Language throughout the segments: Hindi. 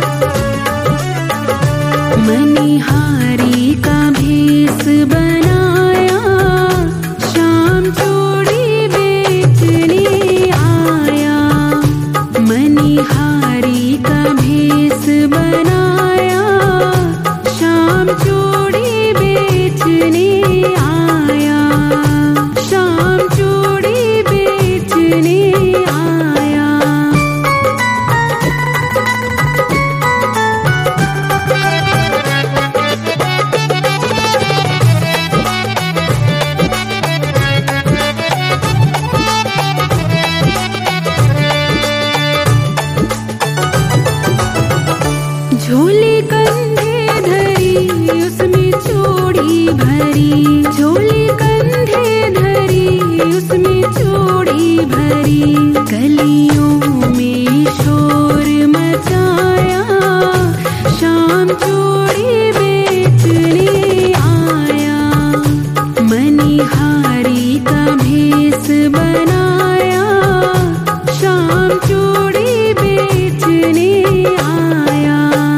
मनिहारी का भेष बनाया, शाम चूड़ी बेचने आया। मनिहारी का भेष बनाया, शाम चूड़ी बेचने आया। शाम चूड़ी बेचने आया। झोली कंधे धरी, उसमें चूड़ी भरी। झोली कंधे धरी, उसमें चूड़ी भरी। गलियों में शोर मचाया, शाम चूड़ी बेचने आया। मनिहारी का भेष बनाया, शाम चूड़ी बेचने आया।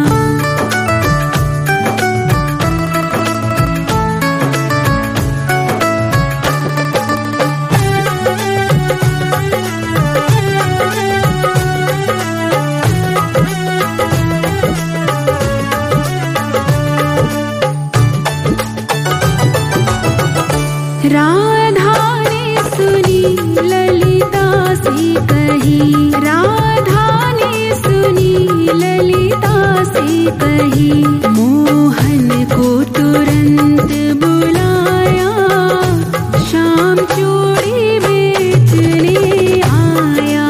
राधा ने सुनी ललिता से कही। राधा ने सुनी ललिता से कही। मोहन को तुरंत बुलाया, शाम चूड़ी बेचने आया।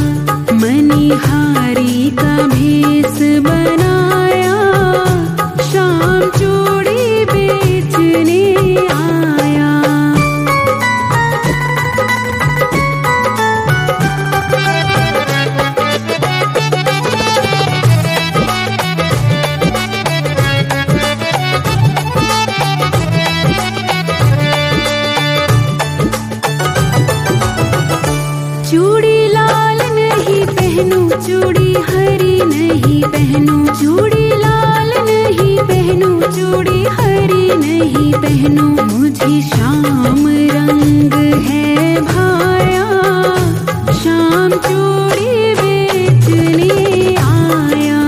मनिहारी का भेष बनाया, शाम चूड़ी बेचने आया। चूड़ी लाल नहीं पहनूं, चूड़ी हरी नहीं पहनूं। चूड़ी लाल नहीं पहनूं, चूड़ी हरी नहीं पहनूं। मुझे श्याम रंग है भाया, शाम चूड़ी बेचने आया।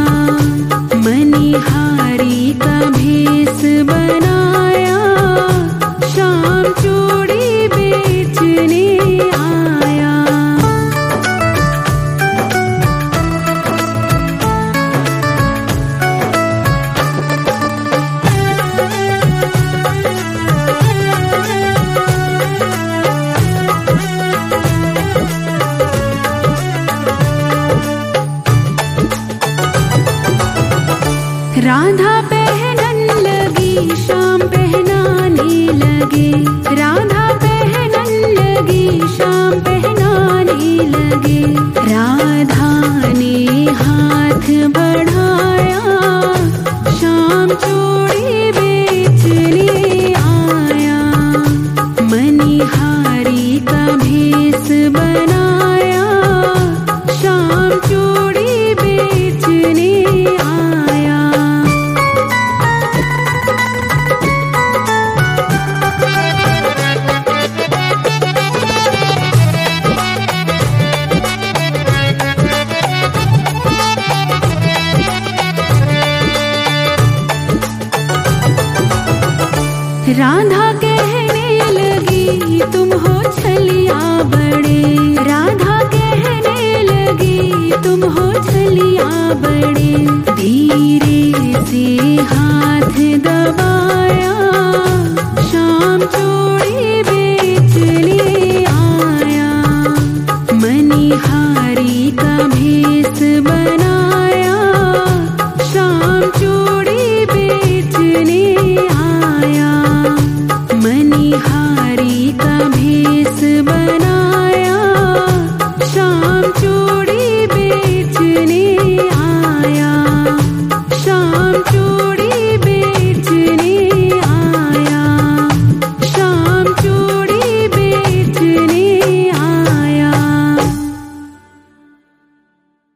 मनिहारी का भेष बनाया, शाम चूड़ी बेचने आया। राधा पहनन लगी, श्याम पहनाने लगे। राधा पहनन लगी, श्याम पहनाने लगे। राधा ने हाथ बढ़ाया, शाम चूड़ी बेचने आया। मनिहारी का भेष बनाया, शाम चूड़ी बेचने आया। राधा कहने लगी, तुम हो छलिया बड़े। राधा कहने लगी, तुम हो छलिया बड़े। धीरे से हाथ दबाया, शाम चूड़ी